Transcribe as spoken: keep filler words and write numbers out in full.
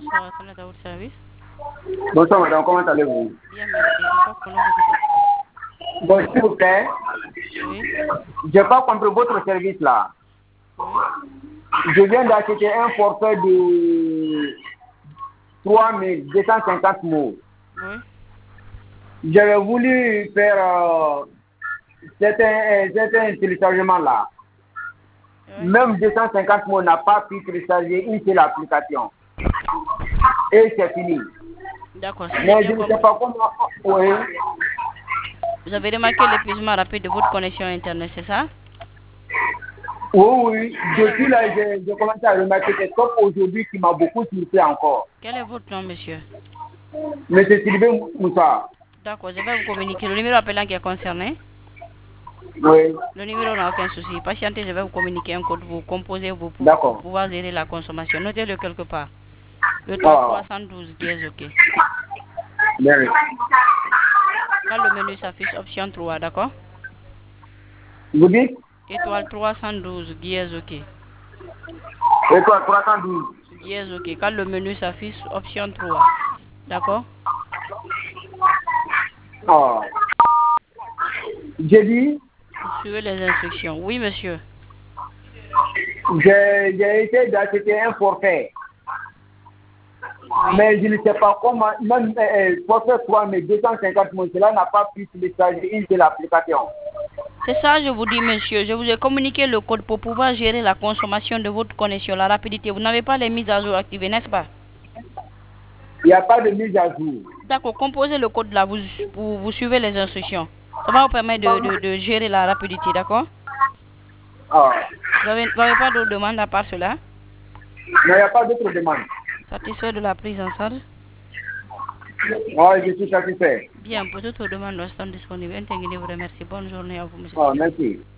bonsoir, à Canada World Service. Bonsoir madame, comment allez-vous? Bien, merci. Je crois qu'on vous écoute. Bon, s'il vous plaît, Oui, j'ai pas compris votre service là. oui, Je viens d'acheter un forfait de trois mille deux cent cinquante mots. oui. J'avais voulu faire euh, certains, euh, certains téléchargements là. Oui. Même deux cent cinquante mots n'a pas pu télécharger une seule application. Et c'est fini. D'accord, si j'ai Mais bien je ne sais compris. pas comment. Oui, Vous avez remarqué l'épuisement rapide de votre connexion Internet, c'est ça? oui, oui. Quel est Depuis votre là, nom? j'ai j'ai commencé à remarquer que sauf aujourd'hui qui m'a beaucoup surpris encore. Quel est votre nom, monsieur? Monsieur Sylvain Moussa. D'accord, je vais vous communiquer. Le numéro appelant qui est concerné. Oui, Le numéro n'a aucun souci. Patientez, je vais vous communiquer un code. Vous composez vous pour, pour d'accord. pouvoir gérer la consommation. Notez-le quelque part. Étoile Ah, trois cent douze, dièse OK. bien. Quand le menu s'affiche, option trois, d'accord? Vous dites Étoile trois cent douze, dièse OK. étoile trois cent douze. Dièse OK. Quand le menu s'affiche, option trois, d'accord? Ah. J'ai dit, Vous suivez les instructions. Oui, monsieur. j'ai j'ai essayé d'acheter un forfait. Oui. Mais je ne sais pas comment, même euh, euh, forfait trois mille deux cent cinquante mots, cela n'a pas pu télécharger une seule application. C'est ça, je vous dis, monsieur. Je vous ai communiqué le code pour pouvoir gérer la consommation de votre connexion, la rapidité. Vous n'avez pas les mises à jour activées, n'est-ce pas? Il n'y a pas de mise à jour. D'accord, composez le code là, vous, vous, vous suivez les instructions. Ça va vous permettre de, de, de gérer la rapidité, d'accord? Ah. Vous n'avez vous avez pas d'autres demandes à part cela? Mais il n'y a pas d'autre demande. Satisfait de la prise en charge? Ah, je suis satisfait. Bien, pour toutes vos demandes, nous sommes disponibles. Intégrez vous remercie. Bonne journée à vous, monsieur. Ah, merci.